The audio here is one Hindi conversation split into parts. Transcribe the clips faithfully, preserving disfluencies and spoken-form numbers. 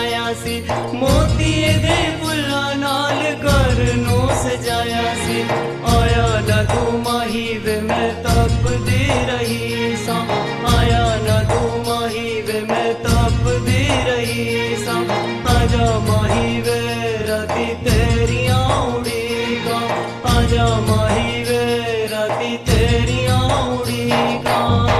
बनाया सी, मोती दे फुल्ला नाल घर नू सजाया सी। आया ना तू माही वे मैं तपदी रही सा, आया ना तू माही वे मैं तपदी रही सा। आजा माही वे राती तेरियां उड़ीगा, आजा माही वे राती तेरियां उड़ीगा।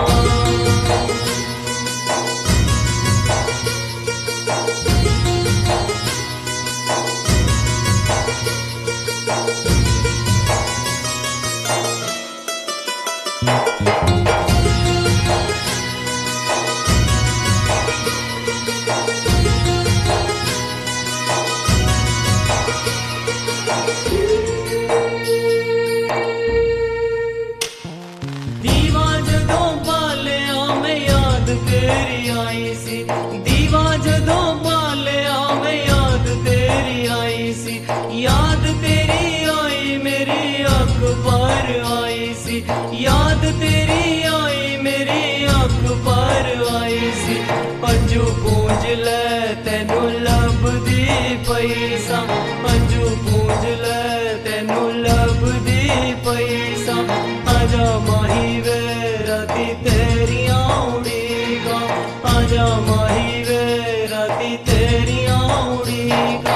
दीवा जदों बालिया मैं याद तेरी आई सी, दीवा जदों बालिया मैं याद तेरी आई सी। याद तेरी आई मेरी अख पर आई सी, याद तेरी आई मेरी अख पर आई सी। पंजू पूंज ले तेनू लभदी पैसा, पंजू पूंज ले तेनू लभदी पैसा। आजा माही वे राती तेरियां उड़ीगा, आजा माही वे राती तेरियां उड़ीगा।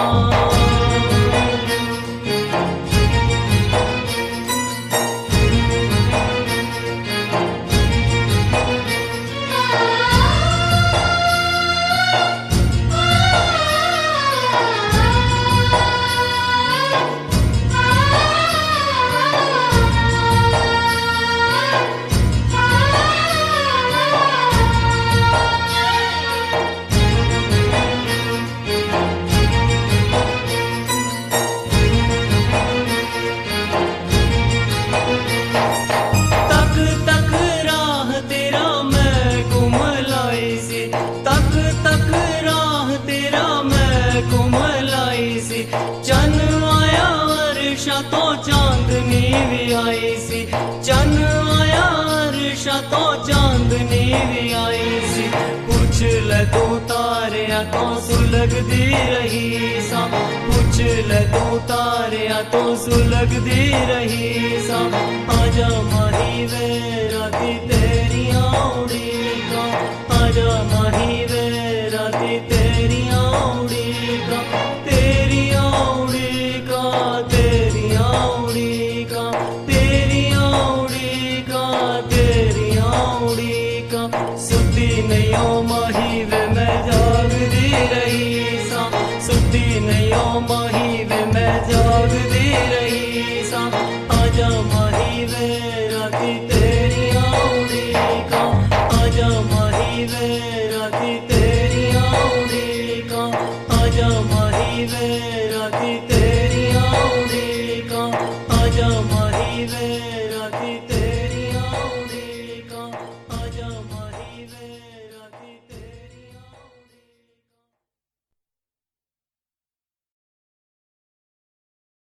चन आया अर्शा तो चांदनी भी आई सी, चन आया अर्शा तो चांदनी भी आई सी। पूछ ले तू तारिया तो सुलगदी रही सा, पूछ ले तू तारिया तो सुलगदी रही सा। आजा माही वे राती तेरियां उड़ीगा, आजा माही वे राती तेरियां उड़ीगा। तेरियां उड़ीगा, तेरियां उड़ीगा, तेरियां उड़ीगा, तेरियां उड़ीगा। सुती नहीं ओ माही वे मैं जागदी रही सा, सुती नहीं ओ माही वे मैं जागदी रही सा। आजा माही वे राती तेरियां उड़ीगा, आजा माही वे राती तेरियां उड़ीगा, आजा माही वे राती तेरियां